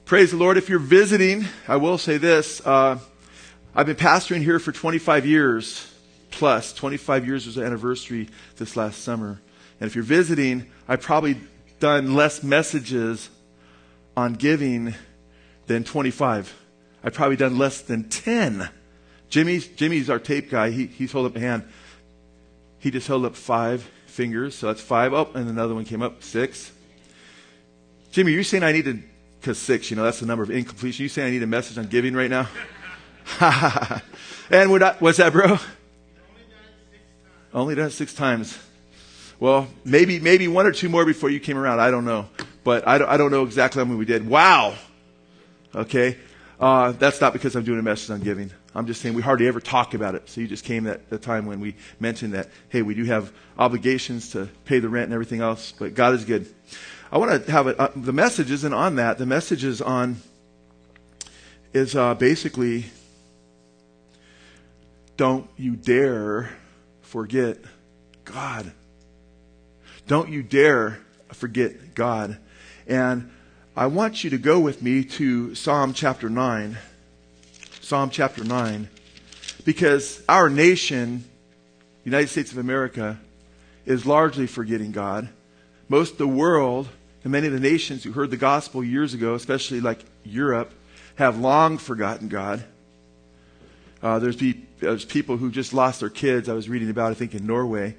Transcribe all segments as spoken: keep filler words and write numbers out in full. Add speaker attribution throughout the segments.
Speaker 1: Praise the Lord. If you're visiting, I will say this. Uh, I've been pastoring here for twenty-five years plus. twenty-five years was the anniversary this last summer. And if you're visiting, I've probably done less messages on giving than twenty-five. I've probably done less than ten. Jimmy's, Jimmy's our tape guy. He, he's held up a hand. He just held up five fingers. So that's five. Oh, and another one came up. Six. Jimmy, you're saying I need to... Because six, you know, that's the number of incompletion. You saying I need a message on giving right now? And what I, what's that, bro? Only done it six times. Well, maybe maybe one or two more before you came around. I don't know. But I don't, I don't know exactly how many we did. Wow. Okay. Uh, that's not because I'm doing a message on giving. I'm just saying we hardly ever talk about it. So you just came at the time when we mentioned that, hey, we do have obligations to pay the rent and everything else. But God is good. I want to have it, uh, the message isn't on that. The message is on, is uh, basically, don't you dare forget God. Don't you dare forget God. And I want you to go with me to Psalm chapter nine. Psalm chapter nine. Because our nation, the United States of America, is largely forgetting God. Most of the world, and many of the nations who heard the gospel years ago, especially like Europe, have long forgotten God. Uh, there's, be, there's people who just lost their kids. I was reading about, I think, in Norway,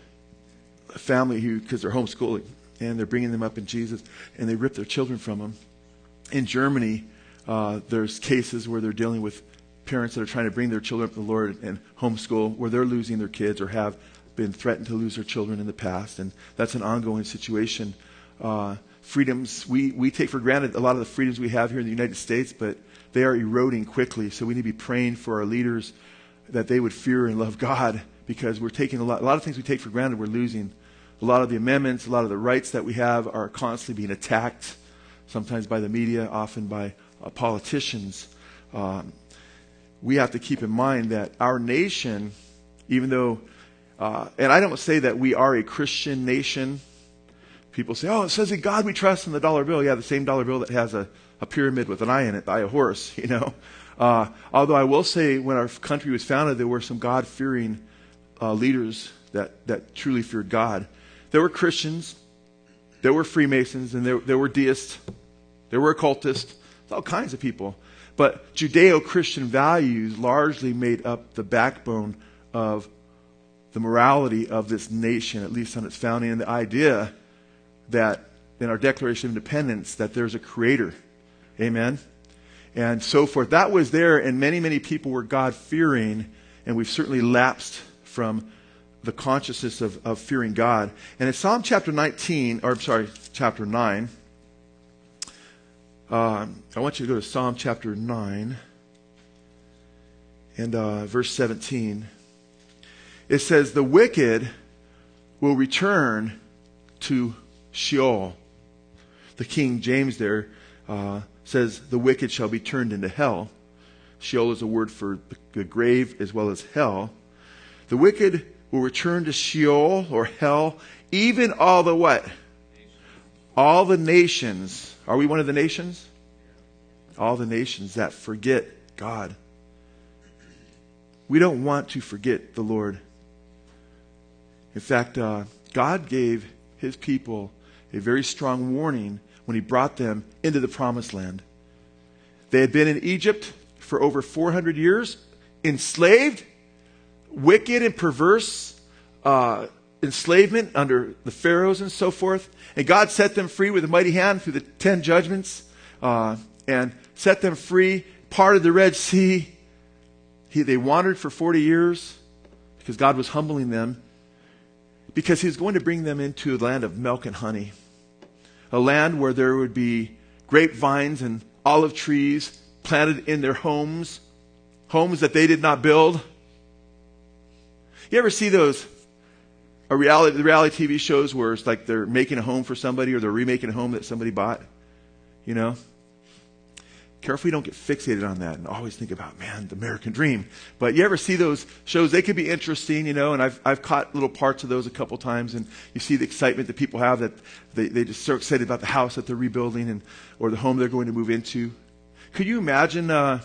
Speaker 1: a family who, because they're homeschooling, and they're bringing them up in Jesus, and they rip their children from them. In Germany, uh, there's cases where they're dealing with parents that are trying to bring their children up to the Lord and homeschool, where they're losing their kids or have been threatened to lose their children in the past. And that's an ongoing situation. Uh, freedoms, we, we take for granted a lot of the freedoms we have here in the United States, but they are eroding quickly. So we need to be praying for our leaders that they would fear and love God, because we're taking a lot, a lot of things we take for granted, we're losing. A lot of the amendments, a lot of the rights that we have are constantly being attacked, sometimes by the media, often by uh, politicians. Um, we have to keep in mind that our nation, even though, uh, and I don't say that we are a Christian nation. People say, oh, it says in God we trust in the dollar bill. Yeah, the same dollar bill that has a, a pyramid with an eye in it, the eye of horse, you know. Uh, although I will say when our country was founded, there were some God-fearing uh, leaders that, that truly feared God. There were Christians, there were Freemasons, and there, there were deists, there were occultists, all kinds of people. But Judeo-Christian values largely made up the backbone of the morality of this nation, at least on its founding, and the idea that in our Declaration of Independence that there's a creator. Amen? And so forth. That was there, and many, many people were God-fearing, and we've certainly lapsed from the consciousness of, of fearing God. And in Psalm chapter nineteen, or I'm sorry, chapter nine, uh, I want you to go to Psalm chapter nine and uh, verse seventeen. It says, the wicked will return to Sheol. The King James there uh, says, the wicked shall be turned into hell. Sheol is a word for the grave as well as hell. The wicked will return to Sheol or hell, even all the what? All the nations. Are we one of the nations? All the nations that forget God. We don't want to forget the Lord. In fact, uh, God gave His people a very strong warning when He brought them into the promised land. They had been in Egypt for over four hundred years, enslaved, wicked and perverse uh, enslavement under the pharaohs and so forth. And God set them free with a mighty hand through the ten judgments uh, and set them free, parted the Red Sea. He, they wandered for forty years because God was humbling them, because He was going to bring them into a land of milk and honey, a land where there would be grapevines and olive trees planted in their homes, homes that they did not build. You ever see those a reality, the reality T V shows where it's like they're making a home for somebody or they're remaking a home that somebody bought? You know? Careful you don't get fixated on that and always think about, man, the American dream. But you ever see those shows? They could be interesting, you know, and I've I've caught little parts of those a couple times, and you see the excitement that people have, that they, they just so excited about the house that they're rebuilding and or the home they're going to move into. Could you imagine uh,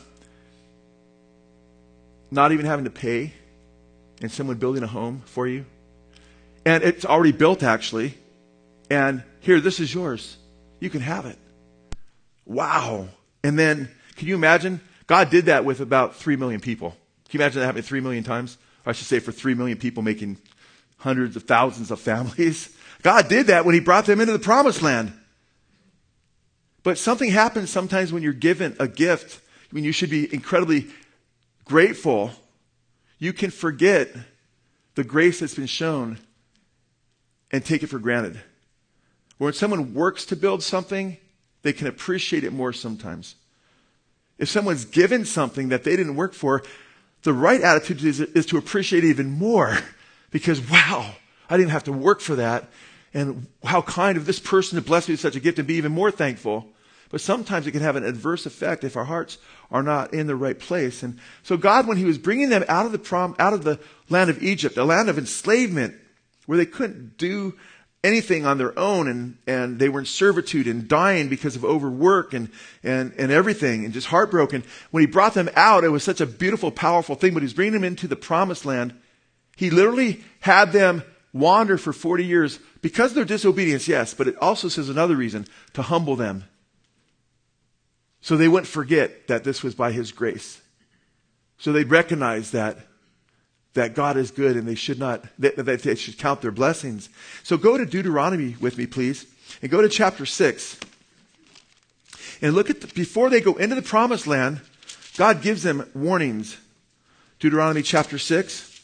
Speaker 1: not even having to pay and someone building a home for you? And it's already built, actually. And here, this is yours. You can have it. Wow. And then, can you imagine? God did that with about three million people. Can you imagine that happening three million times? Or I should say for three million people making hundreds of thousands of families. God did that when he brought them into the promised land. But something happens sometimes when you're given a gift. I mean, you should be incredibly grateful. You can forget the grace that's been shown and take it for granted. When someone works to build something, they can appreciate it more sometimes. If someone's given something that they didn't work for, the right attitude is, is to appreciate it even more. Because, wow, I didn't have to work for that. And how kind of this person to bless me with such a gift, and be even more thankful. But sometimes it can have an adverse effect if our hearts are not in the right place. And so God, when he was bringing them out of the prom, out of the land of Egypt, a land of enslavement, where they couldn't do anything on their own, and, and they were in servitude and dying because of overwork and, and, and everything, and just heartbroken. When he brought them out, it was such a beautiful, powerful thing. But he was bringing them into the promised land. He literally had them wander for forty years because of their disobedience, yes, but it also says another reason, to humble them. So they wouldn't forget that this was by his grace. So they'd recognize that that God is good, and they should not, that they should count their blessings. So go to Deuteronomy with me, please, and go to chapter six. And look at, the, before they go into the promised land, God gives them warnings. Deuteronomy chapter six.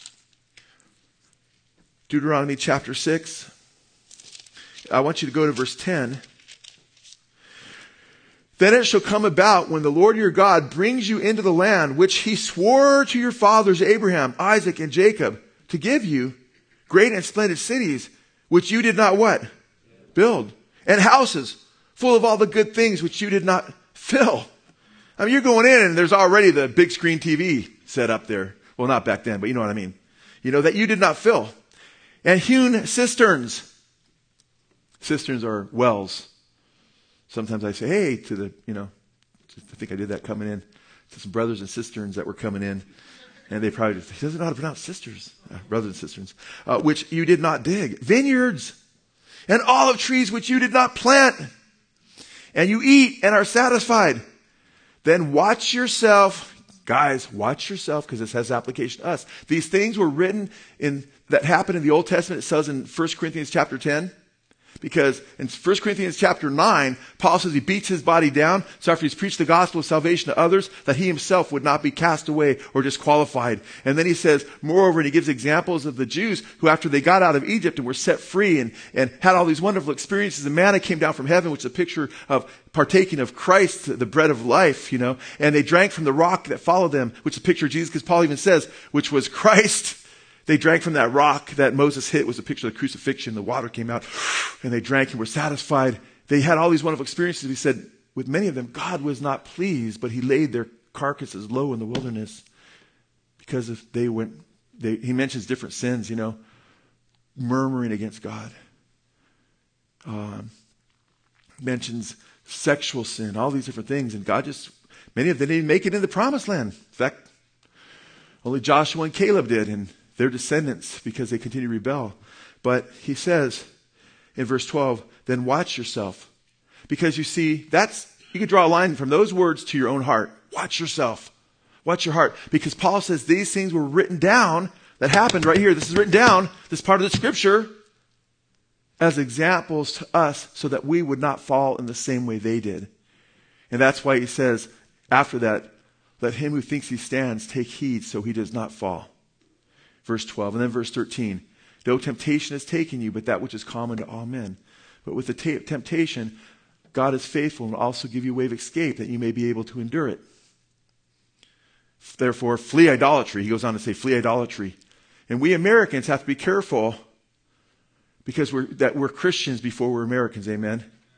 Speaker 1: Deuteronomy chapter six. I want you to go to verse ten. Then it shall come about when the Lord your God brings you into the land which he swore to your fathers Abraham, Isaac, and Jacob to give you, great and splendid cities, which you did not what? Build. And houses full of all the good things which you did not fill. I mean, you're going in and there's already the big screen T V set up there. Well, not back then, but you know what I mean. You know, that you did not fill. And hewn cisterns. Cisterns are wells. Sometimes I say, hey, to the, you know, I think I did that coming in, to some brothers and sisters that were coming in. And they probably, he doesn't know how to pronounce sisters, uh, brothers and sisters, uh, which you did not dig. Vineyards and olive trees which you did not plant. And you eat and are satisfied. Then watch yourself, guys, watch yourself, because this has application to us. These things were written in, that happened in the Old Testament. It says in First Corinthians chapter ten. Because in First Corinthians chapter nine, Paul says he beats his body down. So after he's preached the gospel of salvation to others, that he himself would not be cast away or disqualified. And then he says, moreover, and he gives examples of the Jews who, after they got out of Egypt and were set free and, and had all these wonderful experiences, and manna came down from heaven, which is a picture of partaking of Christ, the bread of life, you know, and they drank from the rock that followed them, which is a picture of Jesus, because Paul even says, which was Christ. They drank from that rock that Moses hit, was a picture of the crucifixion. The water came out, and they drank and were satisfied. They had all these wonderful experiences. He said, with many of them, God was not pleased, but he laid their carcasses low in the wilderness because if they went, they, he mentions different sins, you know, murmuring against God. Um, mentions sexual sin, all these different things. And God just, many of them didn't even make it in the promised land. In fact, only Joshua and Caleb did, and their descendants, because they continue to rebel. But he says in verse twelve, then watch yourself. Because you see, that's, you can draw a line from those words to your own heart. Watch yourself. Watch your heart. Because Paul says these things were written down, that happened right here. This is written down, this part of the scripture, as examples to us so that we would not fall in the same way they did. And that's why he says after that, let him who thinks he stands take heed so he does not fall. Verse twelve, and then verse thirteen. No temptation has taken you, but that which is common to all men. But with the t- temptation, God is faithful and will also give you a way of escape that you may be able to endure it. Therefore, flee idolatry. He goes on to say, flee idolatry. And we Americans have to be careful because we're, that we're Christians before we're Americans, amen?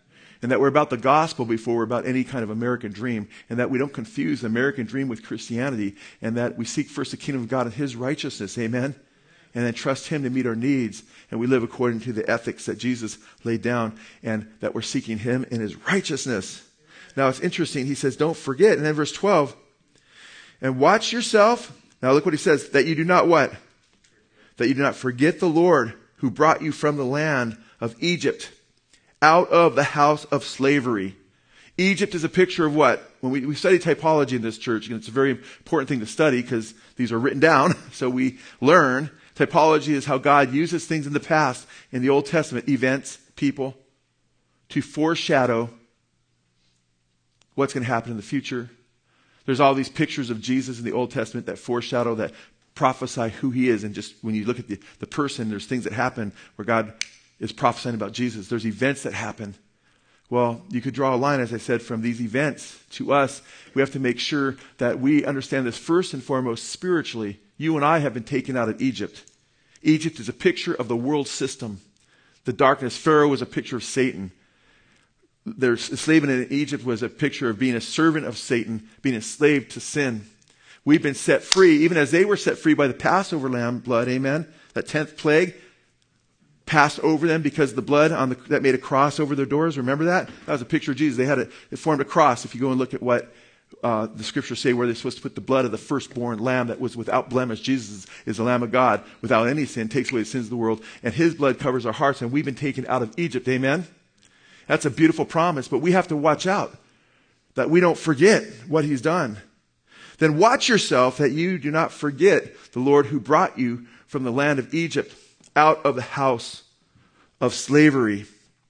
Speaker 1: and that we're about the gospel before we're about any kind of American dream, and that we don't confuse the American dream with Christianity, and that we seek first the kingdom of God and his righteousness, amen? And then trust him to meet our needs, and we live according to the ethics that Jesus laid down, and that we're seeking him in his righteousness. Now it's interesting, he says, don't forget, and then verse twelve, and watch yourself. Now look what he says, that you do not what? That you do not forget the Lord who brought you from the land of Egypt, out of the house of slavery. Egypt is a picture of what? When we, we study typology in this church, and it's a very important thing to study because these are written down, so we learn. Typology is how God uses things in the past, in the Old Testament, events, people, to foreshadow what's going to happen in the future. There's all these pictures of Jesus in the Old Testament that foreshadow, that prophesy who he is. And just when you look at the, the person, there's things that happen where God is prophesying about Jesus. There's events that happen. Well, you could draw a line, as I said, from these events to us. We have to make sure that we understand this first and foremost spiritually. You and I have been taken out of Egypt. Egypt is a picture of the world system. The darkness. Pharaoh was a picture of Satan. Their enslavement in Egypt was a picture of being a servant of Satan, being a slave to sin. We've been set free, even as they were set free by the Passover lamb blood, amen? That tenth plague passed over them because of the blood on the, that made a cross over their doors. Remember that? That was a picture of Jesus. They had a, it formed a cross. If you go and look at what uh, the scriptures say, where they're supposed to put the blood of the firstborn lamb that was without blemish. Jesus is, is the Lamb of God without any sin, takes away the sins of the world, and his blood covers our hearts, and we've been taken out of Egypt, amen? That's a beautiful promise, but we have to watch out that we don't forget what he's done. Then watch yourself that you do not forget the Lord who brought you from the land of Egypt, out of the house of slavery.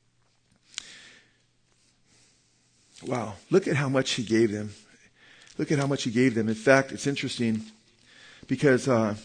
Speaker 1: Wow, look at how much he gave them. Look at how much he gave them. In fact, it's interesting because uh,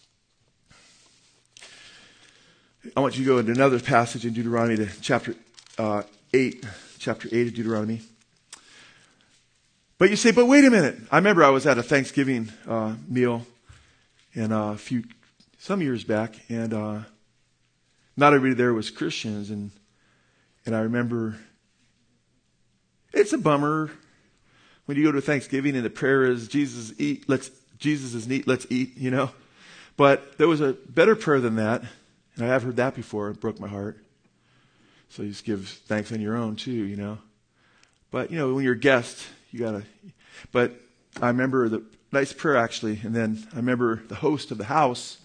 Speaker 1: I want you to go into another passage in Deuteronomy, to chapter uh, eight, chapter eight of Deuteronomy. But you say, but wait a minute. I remember I was at a Thanksgiving uh, meal in a few, some years back, and uh, not everybody there was Christians, and and I remember it's a bummer when you go to Thanksgiving and the prayer is Jesus eat, let's Jesus is neat, let's eat, you know. But there was a better prayer than that, and I have heard that before. It broke my heart. So you just give thanks on your own too, you know. But you know, when you're a guest, you gotta. But I remember the nice prayer actually, and then I remember the host of the house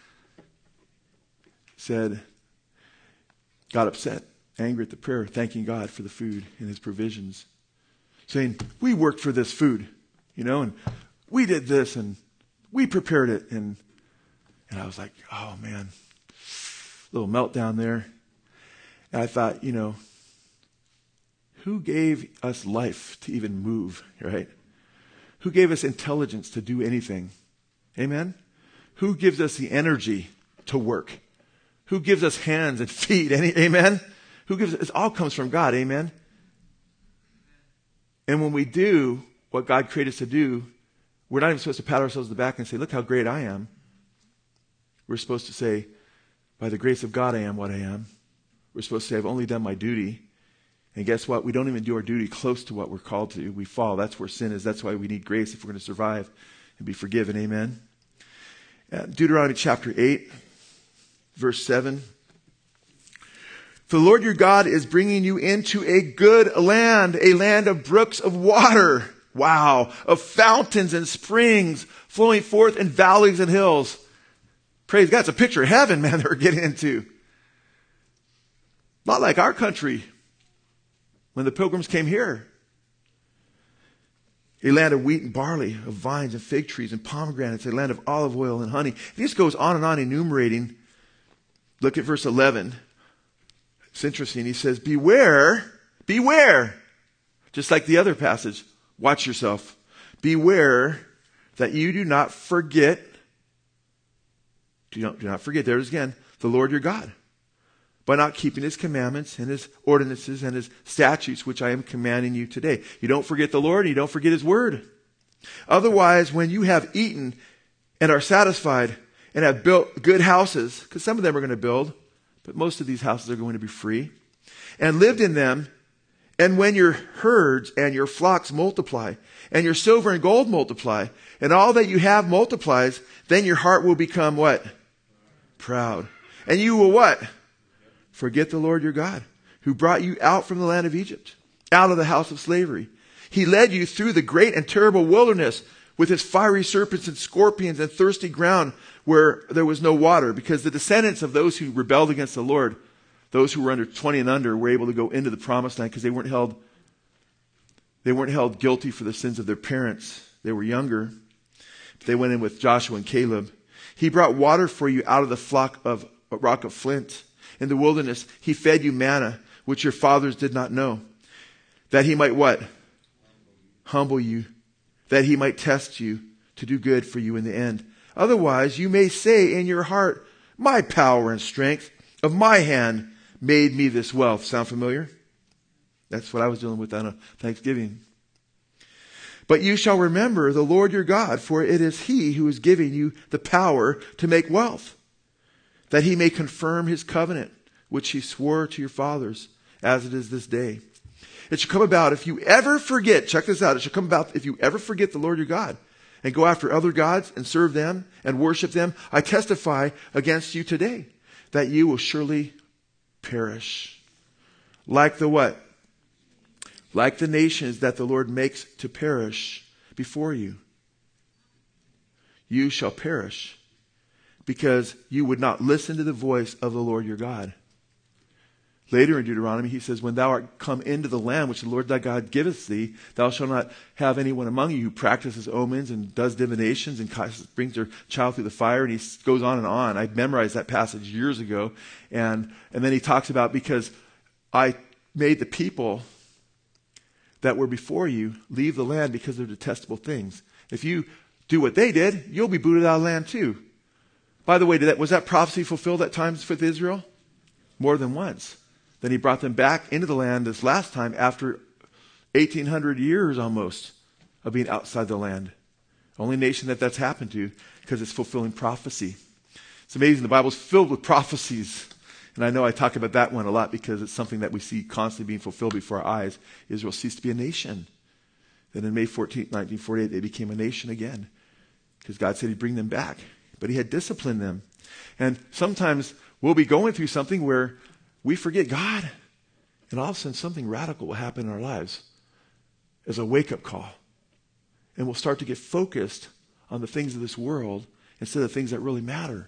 Speaker 1: said, got upset, angry at the prayer, thanking God for the food and his provisions, saying, we worked for this food, you know, and we did this and we prepared it, and and I was like, oh man, little meltdown there. And I thought, you know, who gave us life to even move, right? Who gave us intelligence to do anything? Amen? Who gives us the energy to work? Who gives us hands and feet? Any, amen? Who gives it all comes from God, amen? And when we do what God created us to do, we're not even supposed to pat ourselves on the back and say, look how great I am. We're supposed to say, by the grace of God I am what I am. We're supposed to say, I've only done my duty. And guess what? We don't even do our duty close to what we're called to. We fall. That's where sin is. That's why we need grace if we're going to survive and be forgiven. Amen? Uh, Deuteronomy chapter eight, verse seven. For the Lord your God is bringing you into a good land, a land of brooks of water. Wow. Of fountains and springs flowing forth in valleys and hills. Praise God. It's a picture of heaven, man, that we're getting into. Not like our country when the pilgrims came here. A land of wheat and barley, of vines and fig trees and pomegranates, a land of olive oil and honey. He just goes on and on enumerating. Look at verse eleven. It's interesting. He says, beware, beware. Just like the other passage. Watch yourself. Beware that you do not forget. Do not, do not forget, there it is again, the Lord your God. By not keeping his commandments and his ordinances and his statutes, which I am commanding you today. You don't forget the Lord, and you don't forget his word. Otherwise, when you have eaten and are satisfied and have built good houses, because some of them are going to build, but most of these houses are going to be free, and lived in them, And when your herds and your flocks multiply, and your silver and gold multiply, and all that you have multiplies, then your heart will become what? Proud. And you will what? Forget the Lord your God, who brought you out from the land of Egypt, out of the house of slavery. He led you through the great and terrible wilderness with its fiery serpents and scorpions and thirsty ground where there was no water, because the descendants of those who rebelled against the Lord, those who were under twenty and under, were able to go into the promised land because they weren't held, they weren't held guilty for the sins of their parents. They were younger. They went in with Joshua and Caleb. He brought water for you out of the flock of a rock of flint. In the wilderness, he fed you manna, which your fathers did not know, that he might what? Humble you, that he might test you to do good for you in the end. Otherwise, you may say in your heart, my power and strength of my hand made me this wealth. Sound familiar? That's what I was dealing with on Thanksgiving. But you shall remember the Lord your God, for it is he who is giving you the power to make wealth, that he may confirm his covenant, which he swore to your fathers, as it is this day. It shall come about if you ever forget, check this out, it shall come about if you ever forget the Lord your God, and go after other gods and serve them and worship them. I testify against you today that you will surely perish. Like the what? Like the nations that the Lord makes to perish before you. You shall perish because you would not listen to the voice of the Lord your God. Later in Deuteronomy, he says, when thou art come into the land which the Lord thy God giveth thee, thou shalt not have anyone among you who practices omens and does divinations and brings their child through the fire. And he goes on and on. I memorized that passage years ago. And, and then he talks about, because I made the people that were before you leave the land because of detestable things. If you do what they did, you'll be booted out of the land too. By the way, did that, was that prophecy fulfilled at times with Israel? More than once. Then he brought them back into the land this last time after eighteen hundred years almost of being outside the land. Only nation that that's happened to, because it's fulfilling prophecy. It's amazing. The Bible's filled with prophecies. And I know I talk about that one a lot because it's something that we see constantly being fulfilled before our eyes. Israel ceased to be a nation. Then on May fourteenth, nineteen forty-eight, they became a nation again because God said he'd bring them back. But he had disciplined them. And sometimes we'll be going through something where we forget God, and all of a sudden something radical will happen in our lives as a wake-up call. And we'll start to get focused on the things of this world instead of things that really matter.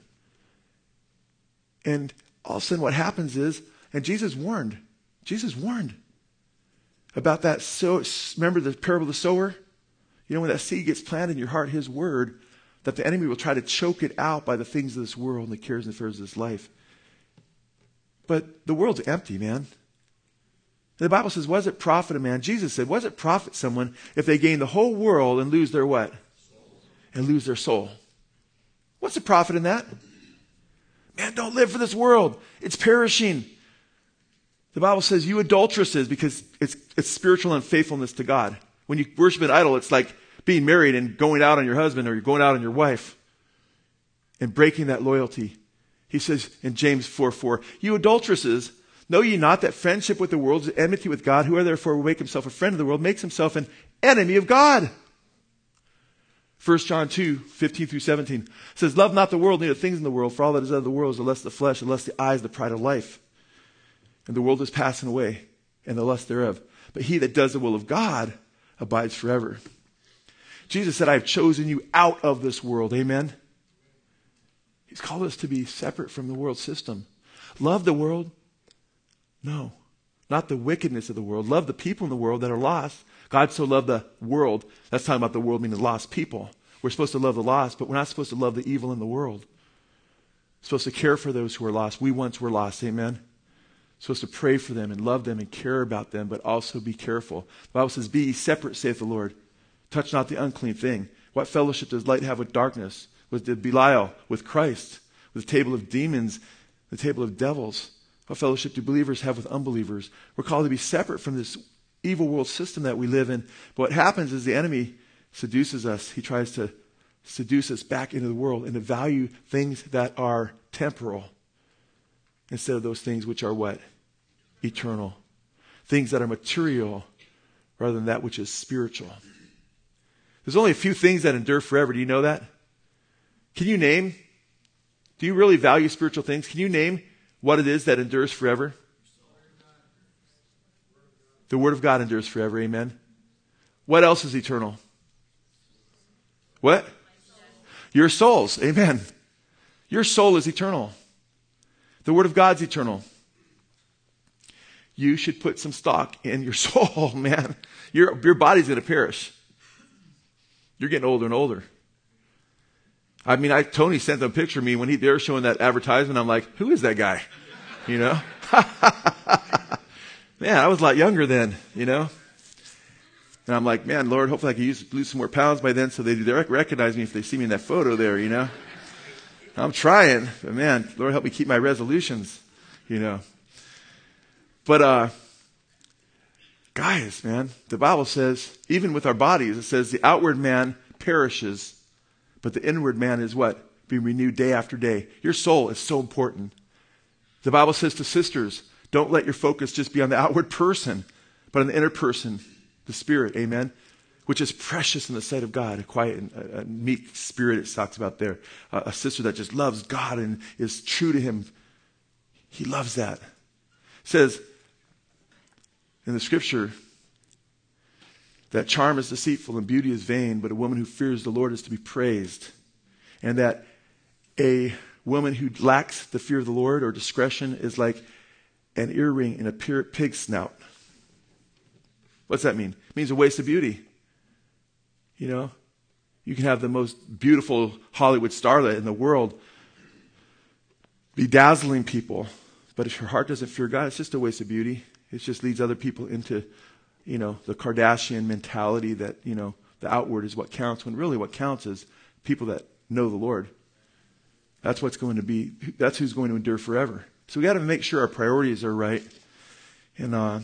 Speaker 1: And all of a sudden what happens is, and Jesus warned, Jesus warned about that. So, remember the parable of the sower? You know, when that seed gets planted in your heart, his word, that the enemy will try to choke it out by the things of this world and the cares and affairs of this life. But the world's empty, man. The Bible says, what does it profit a man? Jesus said, what does it profit someone if they gain the whole world and lose their what? And lose their soul. What's the profit in that? Man, don't live for this world. It's perishing. The Bible says, you adulteresses, because it's, it's spiritual unfaithfulness to God. When you worship an idol, it's like being married and going out on your husband, or you're going out on your wife and breaking that loyalty. He says in James four four, you adulteresses, know ye not that friendship with the world is enmity with God? Whoever therefore will make himself a friend of the world makes himself an enemy of God. First John two fifteen through seventeen says, love not the world, neither things in the world, for all that is of the world is the lust of the flesh, the lust of the eyes, the pride of life. And the world is passing away, and the lust thereof. But he that does the will of God abides forever. Jesus said, I have chosen you out of this world. Amen. He's called us to be separate from the world system. Love the world? No, not the wickedness of the world. Love the people in the world that are lost. God so loved the world. That's talking about the world meaning lost people. We're supposed to love the lost, but we're not supposed to love the evil in the world. We're supposed to care for those who are lost. We once were lost, amen? We're supposed to pray for them and love them and care about them, but also be careful. The Bible says, be ye separate, saith the Lord. Touch not the unclean thing. What fellowship does light have with darkness? With Belial, with Christ, with the table of demons, the table of devils. What fellowship do believers have with unbelievers? We're called to be separate from this evil world system that we live in. But what happens is the enemy seduces us. He tries to seduce us back into the world and to value things that are temporal instead of those things which are what? Eternal. things that are material rather than that which is spiritual. There's only a few things that endure forever. Do you know that? Can you name? Do you really value spiritual things? Can you name what it is that endures forever? The Word of God endures forever. Amen. What else is eternal? What? Your souls. Amen. Your soul is eternal. The Word of God's eternal. You should put some stock in your soul, man. Your, your body's going to perish. You're getting older and older. I mean, I, Tony sent them a picture of me when he, they were showing that advertisement. I'm like, who is that guy? You know? Man, I was a lot younger then, you know? And I'm like, man, Lord, hopefully I can use, lose some more pounds by then so they, they recognize me if they see me in that photo there, you know? I'm trying, but man, Lord, help me keep my resolutions, you know? But, uh, guys, man, the Bible says, even with our bodies, it says the outward man perishes, but the inward man is what? Being renewed day after day. Your soul is so important. The Bible says to sisters, don't let your focus just be on the outward person, but on the inner person, the spirit, amen? Which is precious in the sight of God, a quiet and a, a meek spirit it talks about there. Uh, a sister that just loves God and is true to him. He loves that. It says in the scripture that charm is deceitful and beauty is vain, but a woman who fears the Lord is to be praised. And that a woman who lacks the fear of the Lord or discretion is like an earring in a pig's snout. What's that mean? It means a waste of beauty. You know, you can have the most beautiful Hollywood starlet in the world, bedazzling people, but if your heart doesn't fear God, it's just a waste of beauty. It just leads other people into, you know, the Kardashian mentality that, you know, the outward is what counts, when really what counts is people that know the Lord. That's what's going to be, that's who's going to endure forever. So we got to make sure our priorities are right, and uh,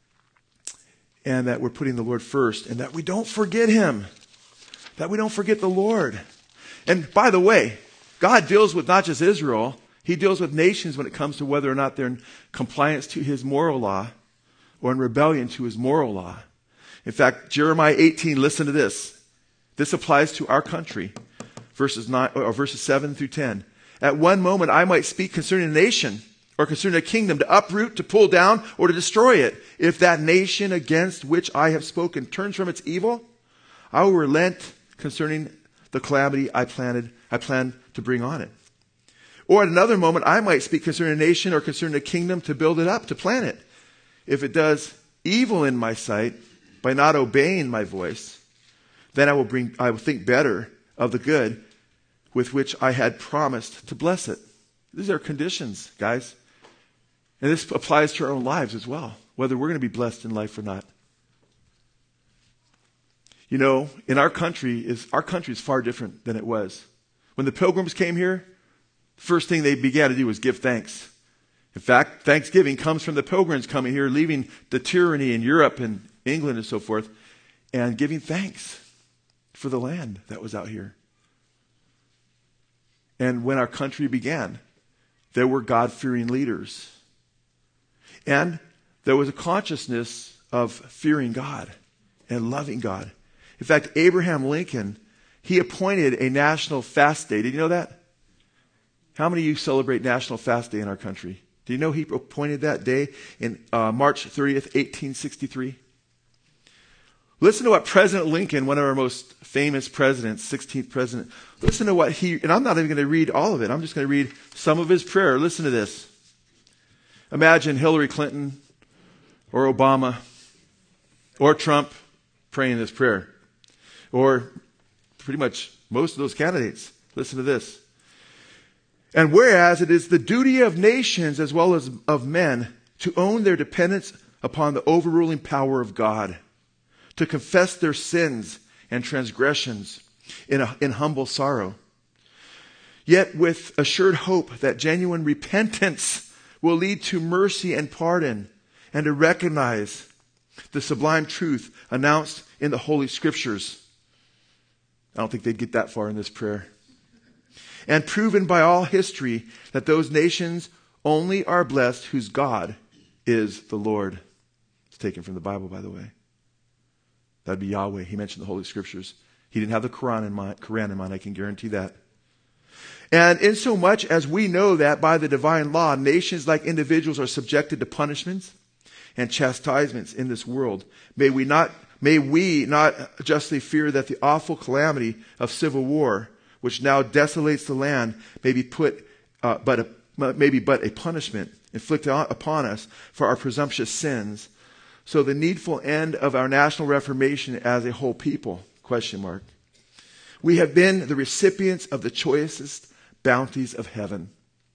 Speaker 1: and that we're putting the Lord first, and that we don't forget Him, that we don't forget the Lord. And by the way, God deals with not just Israel, He deals with nations when it comes to whether or not they're in compliance to His moral law or in rebellion to His moral law. In fact, Jeremiah eighteen, listen to this. This applies to our country, verses nine or verses seven through ten. At one moment I might speak concerning a nation or concerning a kingdom, to uproot, to pull down, or to destroy it. If that nation against which I have spoken turns from its evil, I will relent concerning the calamity I planted, I plan to bring on it. Or at another moment, I might speak concerning a nation or concerning a kingdom, to build it up, to plant it. If it does evil in my sight by not obeying my voice, then I will bring, I will think better of the good with which I had promised to bless it. These are conditions, guys. And this applies to our own lives as well, whether we're going to be blessed in life or not. You know, in our country, is our country is far different than it was. When the Pilgrims came here, the first thing they began to do was give thanks. In fact, Thanksgiving comes from the Pilgrims coming here, leaving the tyranny in Europe and England and so forth, and giving thanks for the land that was out here. And when our country began, there were God-fearing leaders. And there was a consciousness of fearing God and loving God. In fact, Abraham Lincoln, he appointed a national fast day. Did you know that? How many of you celebrate National Fast Day in our country? Do you know he appointed that day in uh, March thirtieth, eighteen sixty-three? Listen to what President Lincoln, one of our most famous presidents, sixteenth president, listen to what he, and I'm not even going to read all of it. I'm just going to read some of his prayer. Listen to this. Imagine Hillary Clinton or Obama or Trump praying this prayer. Or pretty much most of those candidates. Listen to this. And whereas it is the duty of nations as well as of men to own their dependence upon the overruling power of God, to confess their sins and transgressions in, a, in humble sorrow, yet with assured hope that genuine repentance will lead to mercy and pardon, and to recognize the sublime truth announced in the Holy Scriptures. I don't think they'd get that far in this prayer. And proven by all history that those nations only are blessed whose God is the Lord. It's taken from the Bible, by the way. That'd be Yahweh. He mentioned the Holy Scriptures. He didn't have the Quran in mind, Quran in mind, I can guarantee that. And insomuch as we know that by the divine law, nations like individuals are subjected to punishments and chastisements in this world, may we not, may we not justly fear that the awful calamity of civil war, which now desolates the land, may be put, uh, but a, maybe but a punishment inflicted upon us for our presumptuous sins. So the needful end of our national reformation as a whole people, question mark. We have been the recipients of the choicest bounties of heaven.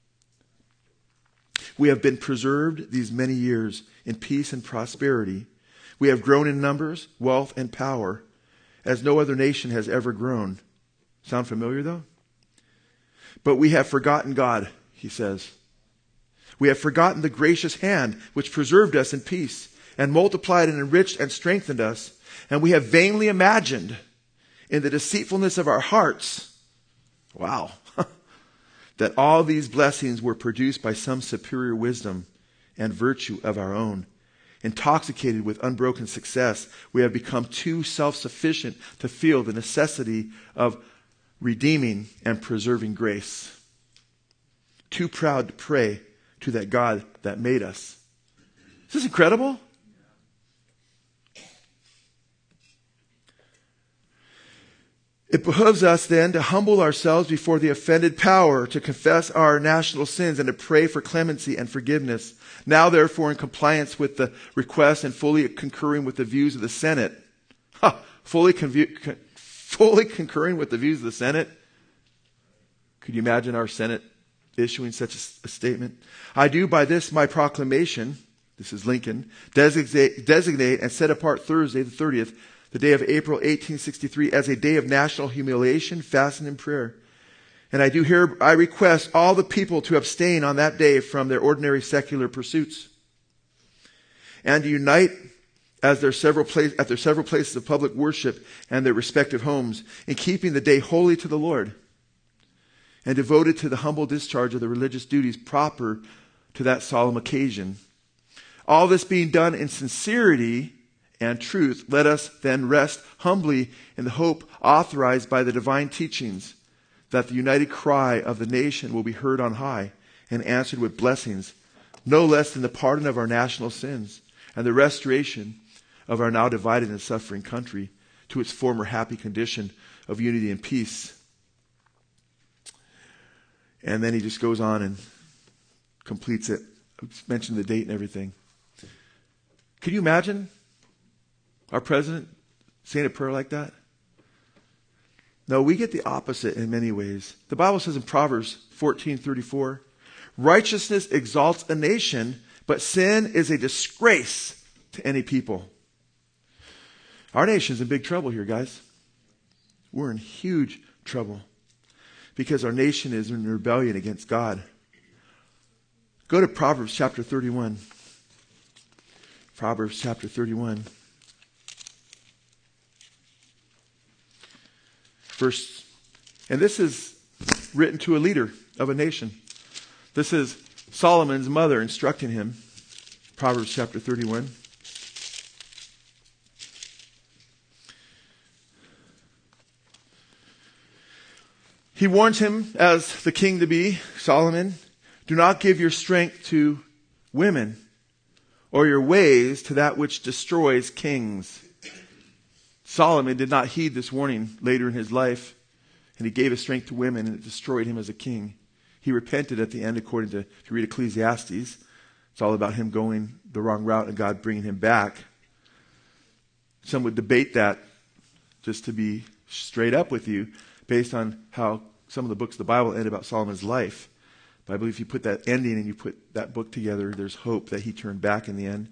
Speaker 1: We have been preserved these many years in peace and prosperity. We have grown in numbers, wealth, and power as no other nation has ever grown. Sound familiar, though? But we have forgotten God, he says. We have forgotten the gracious hand which preserved us in peace and multiplied and enriched and strengthened us. And we have vainly imagined in the deceitfulness of our hearts, wow, that all these blessings were produced by some superior wisdom and virtue of our own. Intoxicated with unbroken success, we have become too self-sufficient to feel the necessity of redeeming and preserving grace. Too proud to pray to that God that made us. Is this incredible? It behooves us then to humble ourselves before the offended power, to confess our national sins, and to pray for clemency and forgiveness. Now, therefore, in compliance with the request and fully concurring with the views of the Senate, ha, fully, convu- con- fully concurring with the views of the Senate. Could you imagine our Senate issuing such a, a statement? I do by this my proclamation, this is Lincoln, designate, designate and set apart Thursday, the thirtieth, the day of April eighteen sixty-three, as a day of national humiliation, fasting, and prayer. And I do here, I request all the people to abstain on that day from their ordinary secular pursuits, and to unite as their several place, at their several places of public worship and their respective homes, in keeping the day holy to the Lord, and devoted to the humble discharge of the religious duties proper to that solemn occasion. All this being done in sincerity and truth, let us then rest humbly in the hope authorized by the divine teachings that the united cry of the nation will be heard on high and answered with blessings, no less than the pardon of our national sins and the restoration of our now divided and suffering country to its former happy condition of unity and peace. And then he just goes on and completes it. I mentioned the date and everything. Can you imagine our president saying a prayer like that? No, we get the opposite in many ways. The Bible says in Proverbs fourteen thirty-four, righteousness exalts a nation, but sin is a disgrace to any people. Our nation's in big trouble here, guys. We're in huge trouble because our nation is in rebellion against God. Go to Proverbs chapter thirty-one. Proverbs chapter thirty-one. Verse, and this is written to a leader of a nation. This is Solomon's mother instructing him. Proverbs chapter thirty-one. He warns him as the king to be, Solomon, do not give your strength to women or your ways to that which destroys kings. Solomon did not heed this warning later in his life, and he gave his strength to women, and it destroyed him as a king. He repented at the end, according to, if you read Ecclesiastes, it's all about him going the wrong route and God bringing him back. Some would debate that, just to be straight up with you, based on how some of the books of the Bible end about Solomon's life. But I believe if you put that ending and you put that book together, there's hope that he turned back in the end.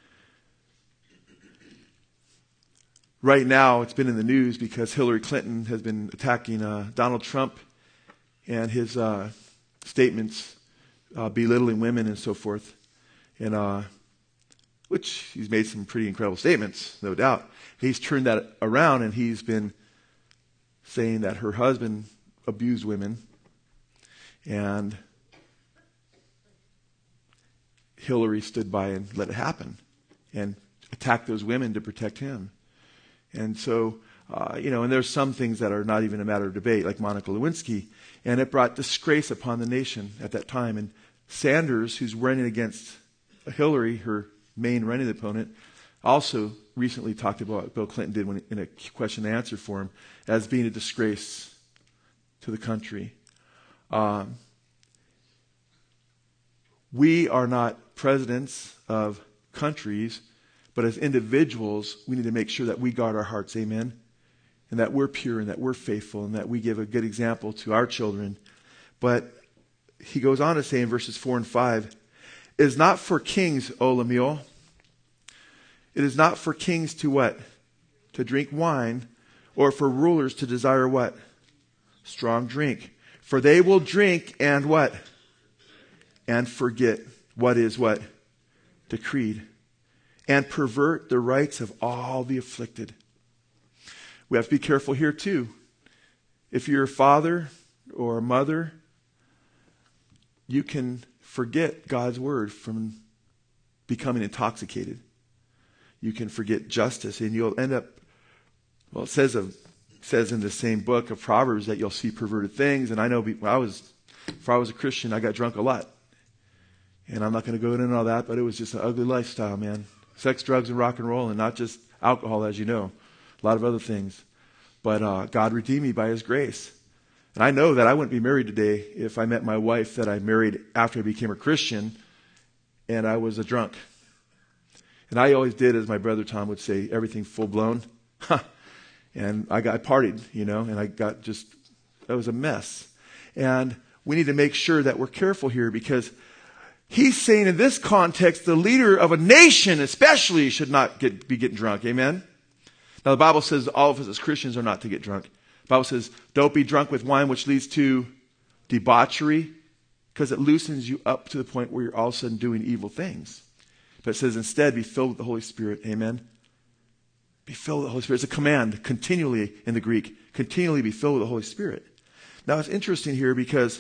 Speaker 1: Right now, it's been in the news because Hillary Clinton has been attacking uh, Donald Trump and his uh, statements uh, belittling women and so forth. And uh, which he's made some pretty incredible statements, no doubt. He's turned that around and he's been saying that her husband abused women, and Hillary stood by and let it happen and attack those women to protect him. And so, uh, you know, and there's some things that are not even a matter of debate, like Monica Lewinsky. And it brought disgrace upon the nation at that time. And Sanders, who's running against Hillary, her main running opponent, also recently talked about what Bill Clinton did when, in a question and answer forum as being a disgrace to the country. Um, we are not presidents of countries, but as individuals, we need to make sure that we guard our hearts, amen, and that we're pure and that we're faithful and that we give a good example to our children. But he goes on to say in verses four and five, it is not for kings, O Lemuel. It is not for kings to what? To drink wine, or for rulers to desire what? Strong drink. For they will drink and what? And forget what is what? Decreed. And pervert the rights of all the afflicted. We have to be careful here too. If you're a father or a mother, you can forget God's word from becoming intoxicated. You can forget justice, and you'll end up, well, it says of, says in the same book of Proverbs that you'll see perverted things. And I know when I was, before I was a Christian, I got drunk a lot. And I'm not going to go into all that, but it was just an ugly lifestyle, man. Sex, drugs, and rock and roll, and not just alcohol, as you know. A lot of other things. But uh, God redeemed me by his grace. And I know that I wouldn't be married today if I met my wife that I married after I became a Christian and I was a drunk. And I always did, as my brother Tom would say, everything full blown. And I got I partied, you know, and I got just, that was a mess. And we need to make sure that we're careful here, because he's saying in this context, the leader of a nation especially should not get, be getting drunk. Amen? Now the Bible says all of us as Christians are not to get drunk. The Bible says, don't be drunk with wine, which leads to debauchery, because it loosens you up to the point where you're all of a sudden doing evil things. But it says instead, be filled with the Holy Spirit. Amen? Be filled with the Holy Spirit. It's a command continually in the Greek. Continually be filled with the Holy Spirit. Now it's interesting here because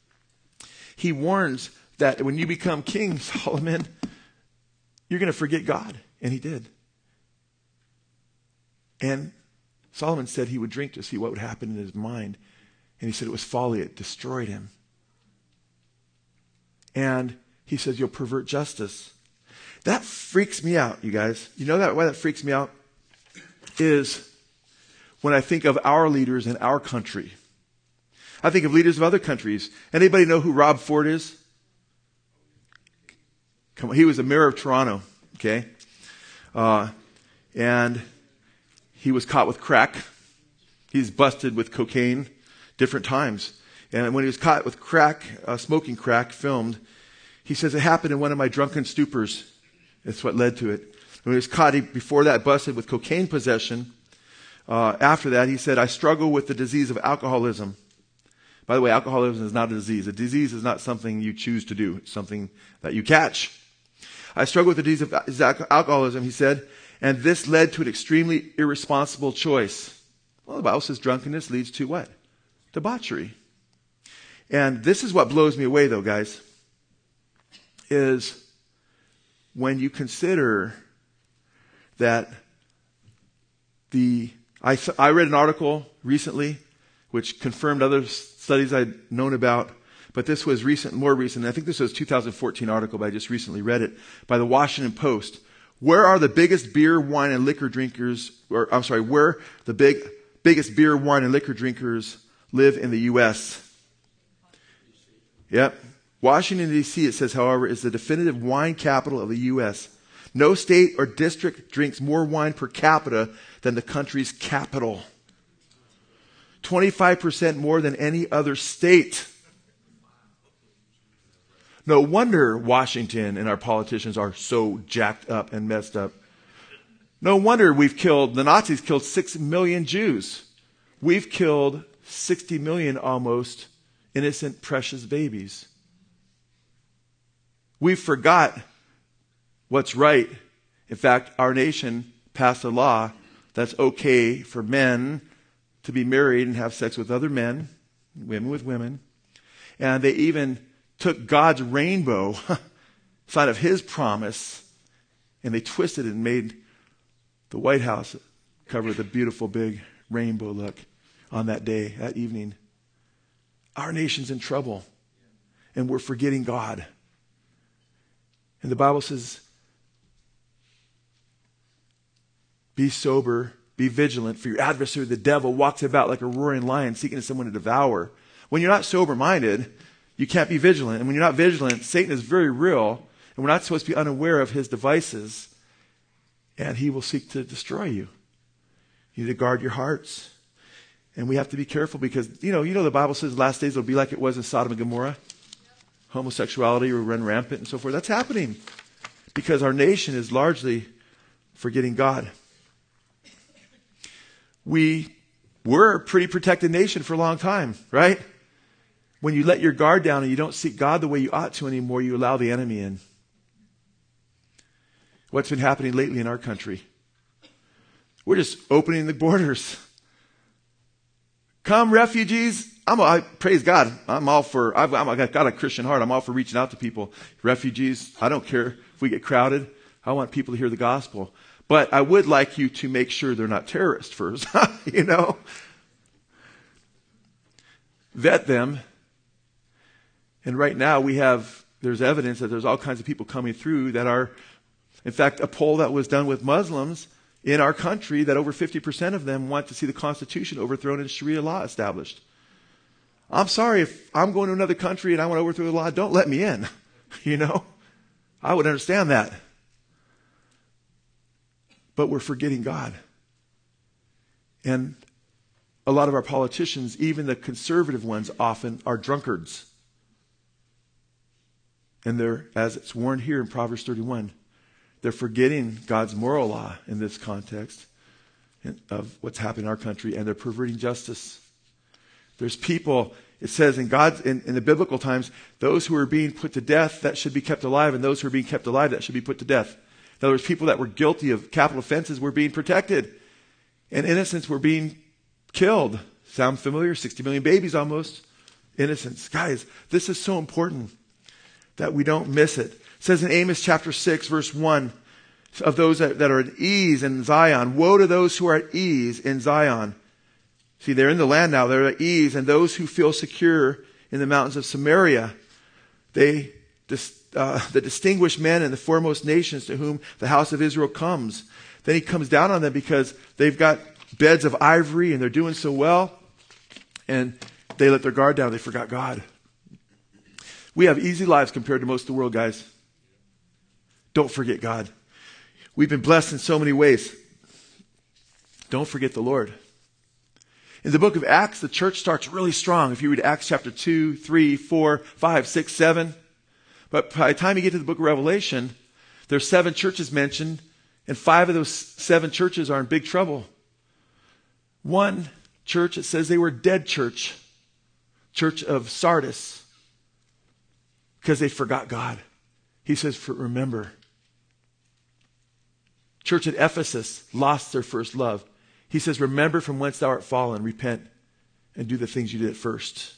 Speaker 1: he warns that when you become king, Solomon, you're going to forget God. And he did. And Solomon said he would drink to see what would happen in his mind. And he said it was folly. It destroyed him. And he says you'll pervert justice. That freaks me out, you guys. You know that why that freaks me out? Is when I think of our leaders in our country. I think of leaders of other countries. Anybody know who Rob Ford is? Come on, he was the mayor of Toronto, okay? Uh, and he was caught with crack. He's busted with cocaine different times. And when he was caught with crack, uh, smoking crack, filmed, he says, it happened in one of my drunken stupors. That's what led to it. When he was caught, he, before that, busted with cocaine possession. Uh, after that, he said, I struggle with the disease of alcoholism. By the way, alcoholism is not a disease. A disease is not something you choose to do. It's something that you catch. I struggle with the disease of alcoholism, he said, and this led to an extremely irresponsible choice. Well, the Bible says drunkenness leads to what? Debauchery. And this is what blows me away, though, guys, is when you consider that the, I, I read an article recently which confirmed other studies I'd known about, but this was recent, more recent. I think this was a two thousand fourteen article, but I just recently read it, by the Washington Post. Where are the biggest beer, wine, and liquor drinkers, or I'm sorry, where the big, biggest beer, wine, and liquor drinkers live in the U S? Yep. Washington, D C, it says, however, is the definitive wine capital of the U S. No state or district drinks more wine per capita than the country's capital. twenty-five percent more than any other state. No wonder Washington and our politicians are so jacked up and messed up. No wonder we've killed, the Nazis killed six million Jews. We've killed sixty million almost innocent, precious babies. We forgot what's right. In fact, our nation passed a law that's okay for men to be married and have sex with other men, women with women. And they even took God's rainbow, sign of his promise, and they twisted it and made the White House covered with a beautiful big rainbow look on that day, that evening. Our nation's in trouble, and we're forgetting God. And the Bible says, be sober, be vigilant, for your adversary, the devil, walks about like a roaring lion, seeking someone to devour. When you're not sober-minded, you can't be vigilant. And when you're not vigilant, Satan is very real, and we're not supposed to be unaware of his devices, and he will seek to destroy you. You need to guard your hearts. And we have to be careful because, you know, you know the Bible says last days will be like it was in Sodom and Gomorrah. Homosexuality will run rampant and so forth. That's happening because our nation is largely forgetting God. We were a pretty protected nation for a long time, right? When you let your guard down and you don't seek God the way you ought to anymore, you allow the enemy in. What's been happening lately in our country? We're just opening the borders. Come, refugees. I'm, I praise God. I'm all for, I've, I've got a Christian heart. I'm all for reaching out to people. Refugees, I don't care if we get crowded. I want people to hear the gospel. But I would like you to make sure they're not terrorists first, you know. Vet them. And right now we have, there's evidence that there's all kinds of people coming through that are, in fact, a poll that was done with Muslims in our country that over fifty percent of them want to see the Constitution overthrown and Sharia law established. I'm sorry, if I'm going to another country and I want to overthrow the law, don't let me in. You know? I would understand that. But we're forgetting God. And a lot of our politicians, even the conservative ones, often are drunkards. And they're, as it's warned here in Proverbs thirty-one, they're forgetting God's moral law in this context of what's happening in our country, and they're perverting justice. There's people, it says in God's, in, in the biblical times, those who are being put to death, that should be kept alive, and those who are being kept alive, that should be put to death. In other words, people that were guilty of capital offenses were being protected, and innocents were being killed. Sound familiar? sixty million babies almost. Innocents. Guys, this is so important that we don't miss it. It says in Amos chapter six, verse one, of those that, that are at ease in Zion. Woe to those who are at ease in Zion. See, they're in the land now. They're at ease. And those who feel secure in the mountains of Samaria. They, uh, the distinguished men and the foremost nations to whom the house of Israel comes. Then he comes down on them because they've got beds of ivory and they're doing so well. And they let their guard down. They forgot God. We have easy lives compared to most of the world, guys. Don't forget God. We've been blessed in so many ways. Don't forget the Lord. In the book of Acts, the church starts really strong. If you read Acts chapter two, three, four, five, six, seven. But by the time you get to the book of Revelation, there's seven churches mentioned, and five of those seven churches are in big trouble. One church, it says they were dead church. Church of Sardis. Because they forgot God. He says, for, remember. Church at Ephesus lost their first love. He says, remember from whence thou art fallen, repent, and do the things you did at first.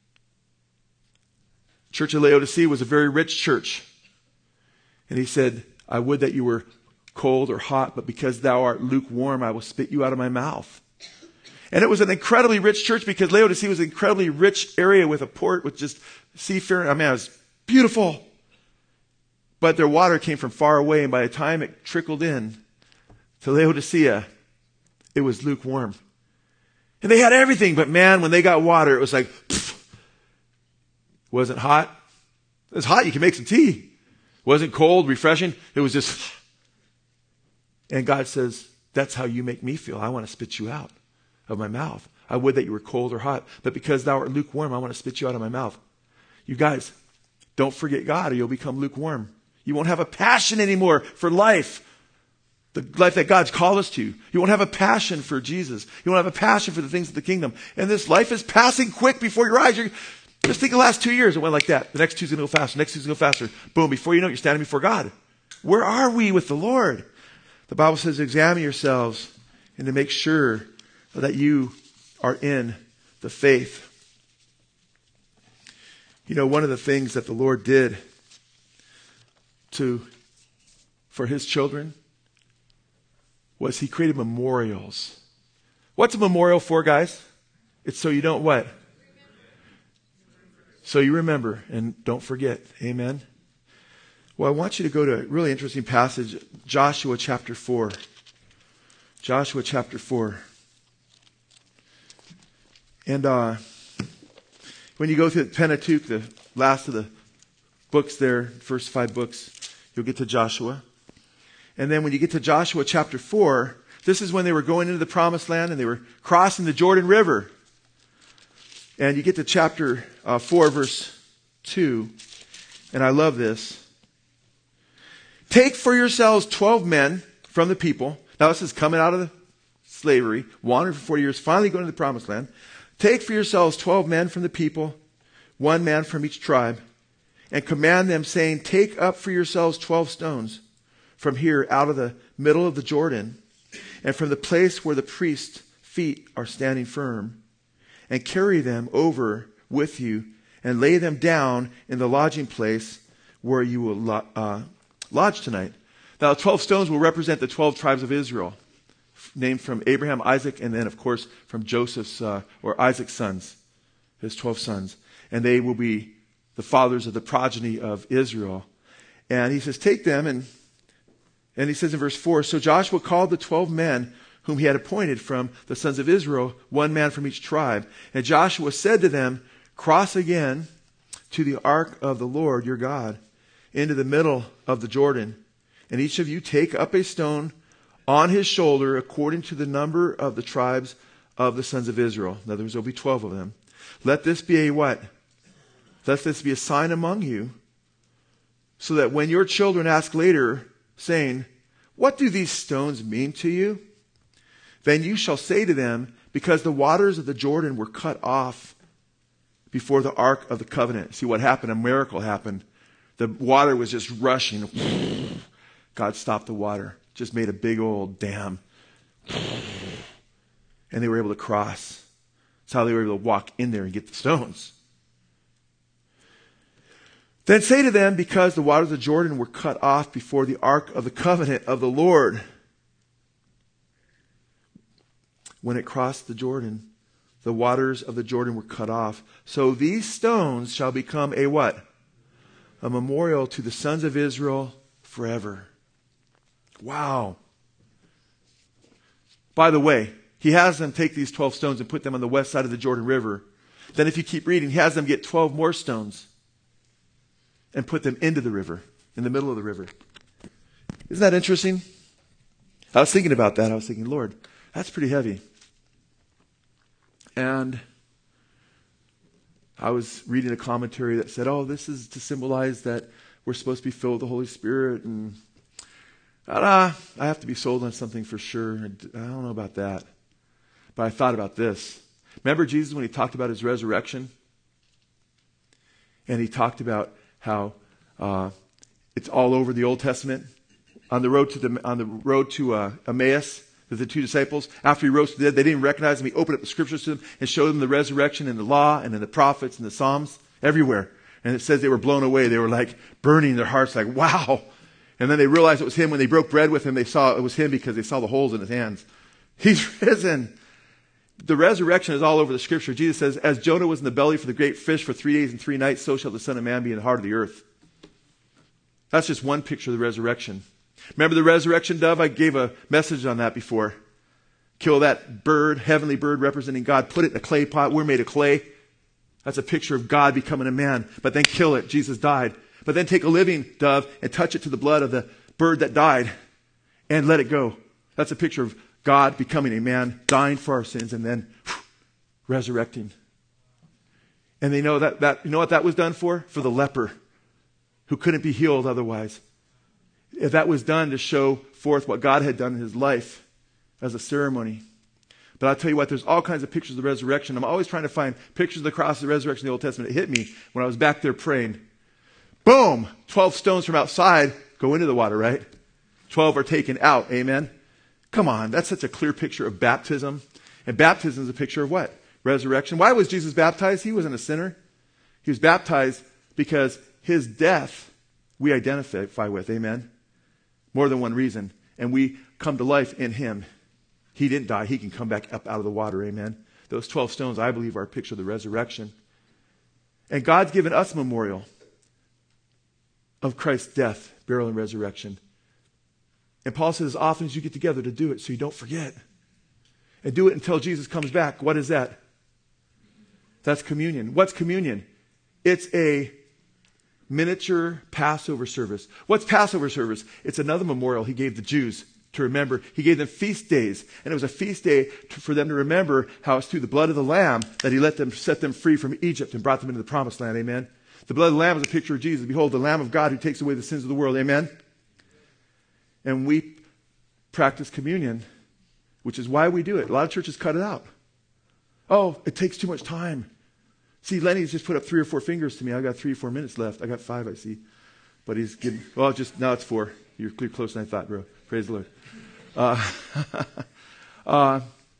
Speaker 1: Church of Laodicea was a very rich church. And he said, I would that you were cold or hot, but because thou art lukewarm, I will spit you out of my mouth. And it was an incredibly rich church because Laodicea was an incredibly rich area with a port with just seafaring. I mean, it was beautiful. But their water came from far away, and by the time it trickled in to Laodicea, it was lukewarm. And they had everything, but man, when they got water, it was like, pfft. Wasn't hot. It was hot, you can make some tea. Wasn't cold, refreshing. It was just, and God says, that's how you make me feel. I want to spit you out of my mouth. I would that you were cold or hot, but because thou art lukewarm, I want to spit you out of my mouth. You guys, don't forget God or you'll become lukewarm. You won't have a passion anymore for life. The life that God's called us to. You won't have a passion for Jesus. You won't have a passion for the things of the kingdom. And this life is passing quick before your eyes. You're, just think of the last two years. It went like that. The next two's going to go faster. The next two's going to go faster. Boom. Before you know it, you're standing before God. Where are we with the Lord? The Bible says, examine yourselves and to make sure that you are in the faith. You know, one of the things that the Lord did to, for his children was he created memorials. What's a memorial for, guys? It's so you don't what? So you remember and don't forget. Amen. Well, I want you to go to a really interesting passage, Joshua chapter four. Joshua chapter four. And uh, when you go through the Pentateuch, the last of the books there, first five books, you'll get to Joshua. And then when you get to Joshua chapter four, this is when they were going into the promised land and they were crossing the Jordan River. And you get to chapter uh, four, verse two. And I love this. Take for yourselves twelve men from the people. Now this is coming out of the slavery, wandering for forty years, finally going to the promised land. Take for yourselves twelve men from the people, one man from each tribe, and command them, saying, take up for yourselves twelve stones from here out of the middle of the Jordan, and from the place where the priest's feet are standing firm, and carry them over with you, and lay them down in the lodging place where you will lo- uh, lodge tonight. Now, the twelve stones will represent the twelve tribes of Israel, named from Abraham, Isaac, and then, of course, from Joseph's, uh, or Isaac's sons, his twelve sons. And they will be the fathers of the progeny of Israel. And he says, take them, and and he says in verse four, so Joshua called the twelve men whom he had appointed from the sons of Israel, one man from each tribe. And Joshua said to them, cross again to the ark of the Lord your God, into the middle of the Jordan. And each of you take up a stone on his shoulder according to the number of the tribes of the sons of Israel. In other words, there will be twelve of them. Let this be a what? Let this be a sign among you, so that when your children ask later, saying, what do these stones mean to you? Then you shall say to them, because the waters of the Jordan were cut off before the ark of the covenant. See what happened? A miracle happened. The water was just rushing. God stopped the water. Just made a big old dam. And they were able to cross. That's how they were able to walk in there and get the stones. Then say to them, because the waters of Jordan were cut off before the ark of the covenant of the Lord, when it crossed the Jordan, the waters of the Jordan were cut off. So these stones shall become a what? A memorial to the sons of Israel forever. Wow. By the way, he has them take these twelve stones and put them on the west side of the Jordan River. Then if you keep reading, he has them get twelve more stones and put them into the river, in the middle of the river. Isn't that interesting? I was thinking about that. I was thinking, Lord, that's pretty heavy. And I was reading a commentary that said, oh, this is to symbolize that we're supposed to be filled with the Holy Spirit. And uh, I have to be sold on something for sure. I don't know about that. But I thought about this. Remember Jesus when he talked about his resurrection? And he talked about how uh, it's all over the Old Testament. On the road to the on the road to uh, Emmaus, the two disciples, after he rose from the dead, they didn't recognize him. He opened up the scriptures to them and showed them the resurrection in the law and in the prophets and the Psalms, everywhere. And it says they were blown away. They were like burning their hearts, like, wow. And then they realized it was him. When they broke bread with him, they saw it was him because they saw the holes in his hands. He's risen. The resurrection is all over the scripture. Jesus says, as Jonah was in the belly for the great fish for three days and three nights, so shall the Son of Man be in the heart of the earth. That's just one picture of the resurrection. Remember the resurrection dove? I gave a message on that before. Kill that bird, heavenly bird representing God. Put it in a clay pot. We're made of clay. That's a picture of God becoming a man. But then kill it. Jesus died. But then take a living dove and touch it to the blood of the bird that died and let it go. That's a picture of God becoming a man, dying for our sins, and then whew, resurrecting. And they know that, that, you know what that was done for? For the leper who couldn't be healed otherwise. If that was done to show forth what God had done in his life as a ceremony. But I'll tell you what, there's all kinds of pictures of the resurrection. I'm always trying to find pictures of the cross of the resurrection in the Old Testament. It hit me when I was back there praying. Boom! twelve stones from outside go into the water, right? twelve are taken out. Amen? Come on, that's such a clear picture of baptism. And baptism is a picture of what? Resurrection. Why was Jesus baptized? He wasn't a sinner. He was baptized because his death we identify with. Amen? More than one reason. And we come to life in him. He didn't die. He can come back up out of the water. Amen. Those twelve stones, I believe, are a picture of the resurrection. And God's given us a memorial of Christ's death, burial, and resurrection. And Paul says, as often as you get together to do it, so you don't forget. And do it until Jesus comes back. What is that? That's communion. What's communion? It's a miniature Passover service. What's Passover service? It's another memorial he gave the Jews to remember. He gave them feast days. And it was a feast day to, for them to remember how it's through the blood of the Lamb that he let them set them free from Egypt and brought them into the promised land. Amen. The blood of the Lamb is a picture of Jesus. Behold, the Lamb of God who takes away the sins of the world. Amen. And we practice communion, which is why we do it. A lot of churches cut it out. Oh, it takes too much time. See, Lenny's just put up three or four fingers to me. I got three or four minutes left. I got five, I see. But he's getting, well, just now it's four. You're clear closer than I thought, bro. Praise the Lord. Uh, uh,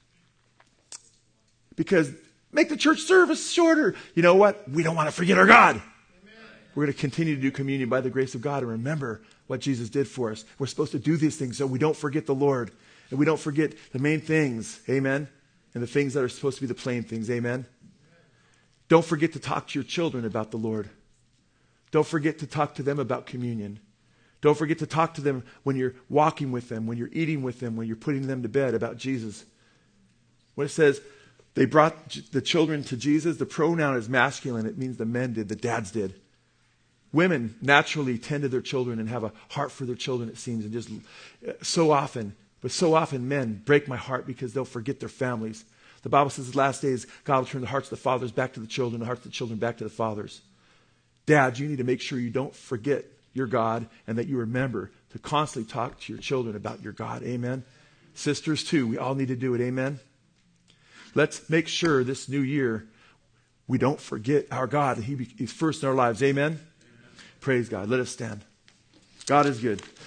Speaker 1: because make the church service shorter. You know what? We don't want to forget our God. Amen. We're going to continue to do communion by the grace of God and remember what Jesus did for us. We're supposed to do these things so we don't forget the Lord. And we don't forget the main things. Amen. And the things that are supposed to be the plain things. Amen. Don't forget to talk to your children about the Lord. Don't forget to talk to them about communion. Don't forget to talk to them when you're walking with them, when you're eating with them, when you're putting them to bed about Jesus. When it says they brought the children to Jesus, the pronoun is masculine. It means the men did, the dads did. Women naturally tend to their children and have a heart for their children, it seems. And just so often, but so often men break my heart because they'll forget their families. The Bible says the last days, God will turn the hearts of the fathers back to the children, the hearts of the children back to the fathers. Dads, you need to make sure you don't forget your God and that you remember to constantly talk to your children about your God. Amen. Sisters, too, we all need to do it. Amen. Let's make sure this new year we don't forget our God. He, he's first in our lives. Amen. Amen. Praise God. Let us stand. God is good.